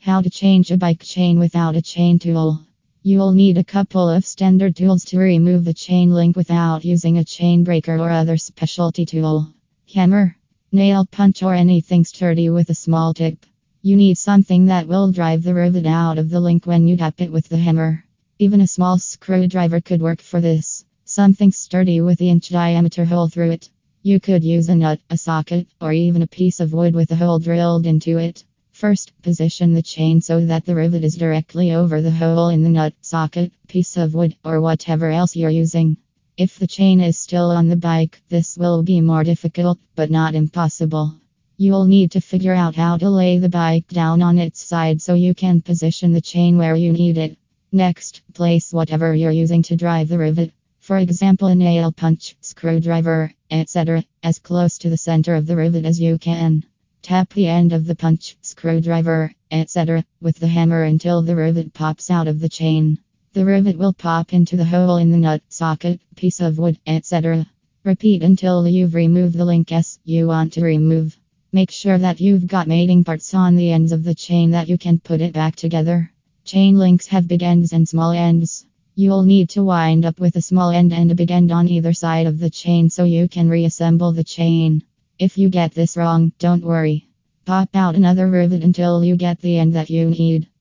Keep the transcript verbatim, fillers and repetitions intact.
How to change a bike chain without a chain tool. You'll need a couple of standard tools to remove the chain link without using a chain breaker or other specialty tool. Hammer, nail punch, or anything sturdy with a small tip. You need something that will drive the rivet out of the link when you tap it with the hammer. Even a small screwdriver could work for this. Something sturdy with the inch diameter hole through it. You could use a nut, a socket, or even a piece of wood with a hole drilled into it. First, position the chain so that the rivet is directly over the hole in the nut, socket, piece of wood, or whatever else you're using. If the chain is still on the bike, this will be more difficult, but not impossible. You'll need to figure out how to lay the bike down on its side so you can position the chain where you need it. Next, place whatever you're using to drive the rivet. For example, a nail punch, screwdriver, et cetera, as close to the center of the rivet as you can. Tap the end of the punch, screwdriver, et cetera, with the hammer until the rivet pops out of the chain. The rivet will pop into the hole in the nut, socket, piece of wood, et cetera. Repeat until you've removed the link S you want to remove. Make sure that you've got mating parts on the ends of the chain that you can put it back together. Chain links have big ends and small ends. You'll need to wind up with a small end and a big end on either side of the chain so you can reassemble the chain. If you get this wrong, don't worry. Pop out another rivet until you get the end that you need.